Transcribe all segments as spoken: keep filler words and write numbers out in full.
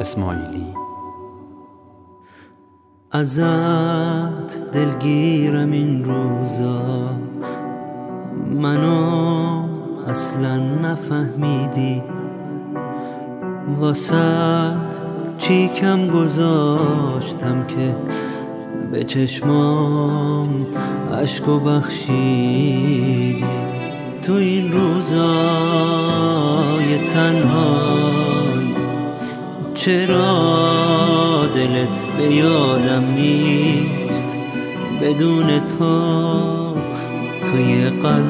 اسماعیلی. ازت دلگیرم این روزا، منو اصلا نفهمیدی، واسه چی کم گذاشتم که به چشمام عشقو بخشیدی. تو این روزای تنهای چرا دلت به یادم نیست؟ بدون تو توی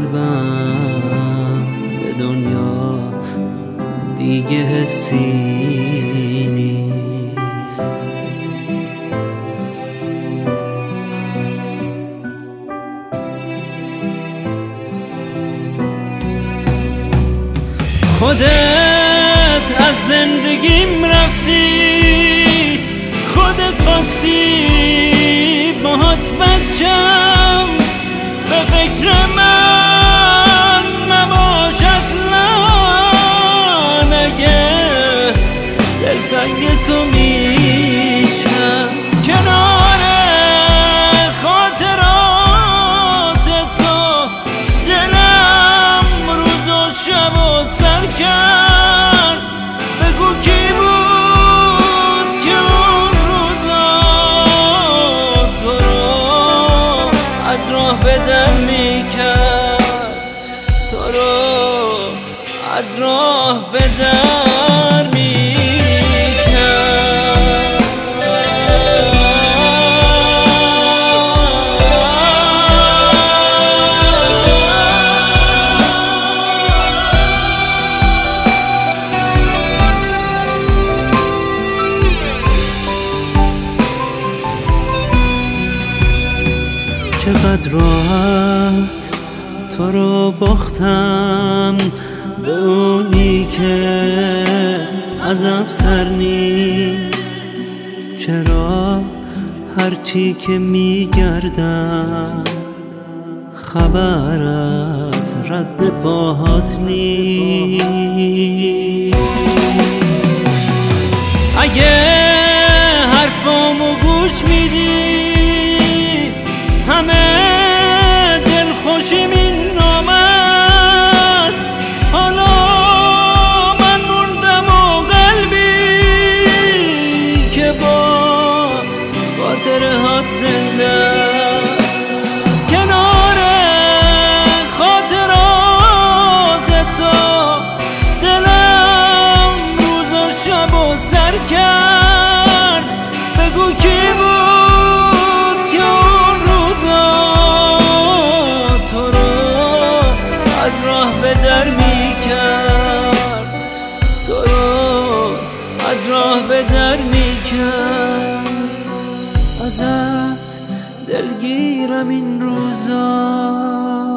قلبم به دنیا دیگه حسی نیست. خودت از زندگیم رفتی، خودت خواستی باهات بچم، به فکر من نباش اصلا، اگه دلتنگ تو میشم. کنار خاطرات تو دلم روز و شب و سر کرد. بگو کی بود که اون روزا تو رو از راه بدر میکرد، تو رو از راه بدر میکرد. چقدر راحت تو رو باختم، به اونی که عذاب سر نیست. چرا هرچی که میگردم خبر از رد باهات نیست؟ اگه حرفامو گوش میدی، همه دل خوشیم این نام است. حالا من موندم و قلبی که با خاطره هات زنده است. کنار خاطرات تو دلم روز و شب و سر کرد. بگو کی بود که اون روزا تو رو از راه بدر میکرد، تو رو از راه بدر میکرد. ازت دلگیرم این روزا.